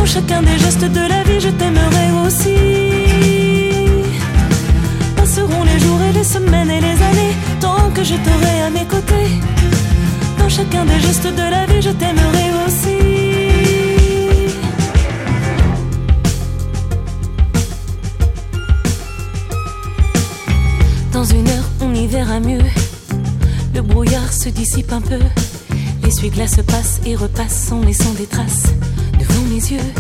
chacun des gestes de la vie, je t'aimerai aussi. Passeront les jours et les semaines et les années, tant que je t'aurai à mes côtés. Dans chacun des gestes de la vie, je t'aimerai aussi. Dans une heure, on y verra mieux. Le brouillard se dissipe un peu. L'essuie-glace passe et repasse en laissant des traces devant mes yeux.